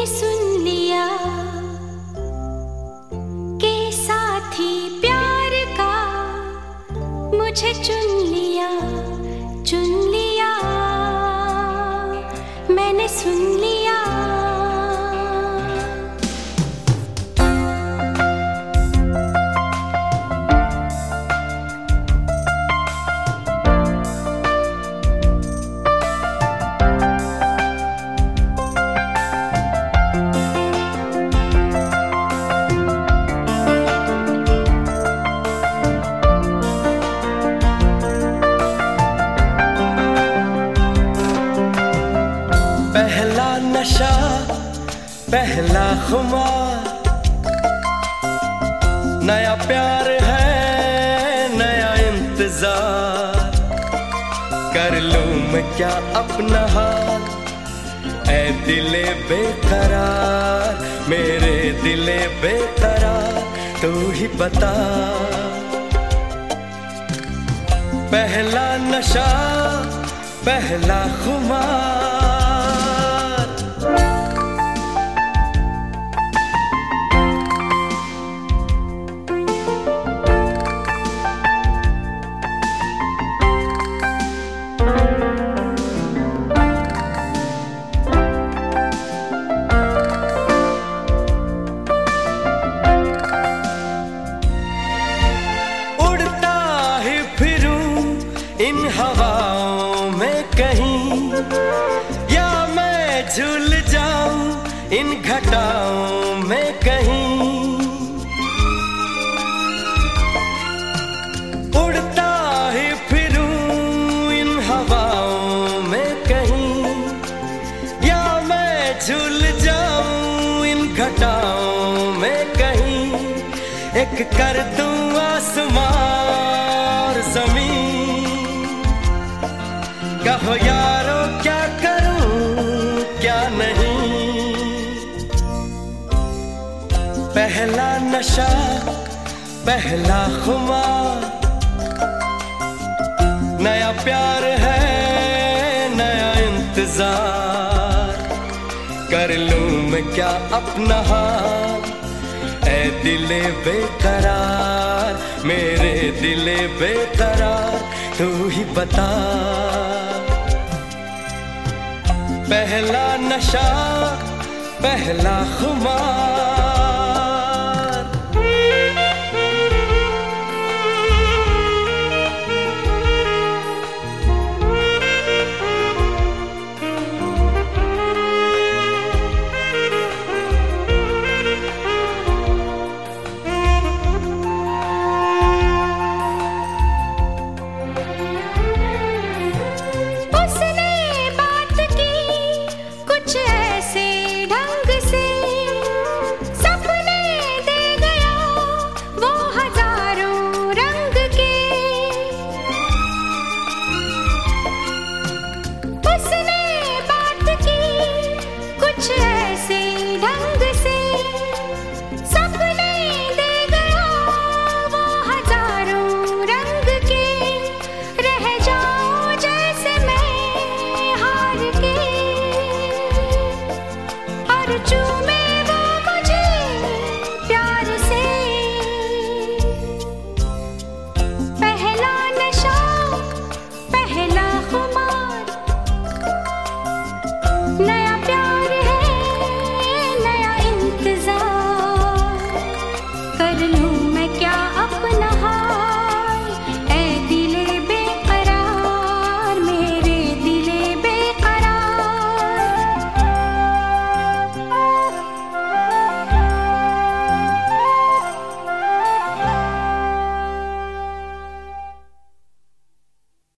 मैंने सुन लिया के साथी प्यार का मुझे चुन लिया मैंने सुन लिया। पहला नशा पहला खुमार, नया प्यार है नया इंतजार। कर लूं मैं क्या अपना हाल, ऐ दिले बेकरार, मेरे दिले बेकरार, तू ही बता। पहला नशा पहला खुमार, इन हवाओं में कहीं, या मैं झूल जाऊं इन घटाओं में कहीं। उड़ता ही फिरूं इन हवाओं में कहीं, या मैं झूल जाऊं इन घटाओं में कहीं। एक कर दूं आसमां और ज़मीन, कहो यारो क्या करूं क्या नहीं। पहला नशा पहला खुमार, नया प्यार है नया इंतजार। कर लूं मैं क्या अपना हाल, ऐ दिले बेकरार, मेरे दिले बेकरार, तू ही बता। पहला नशा पहला खुमार। नया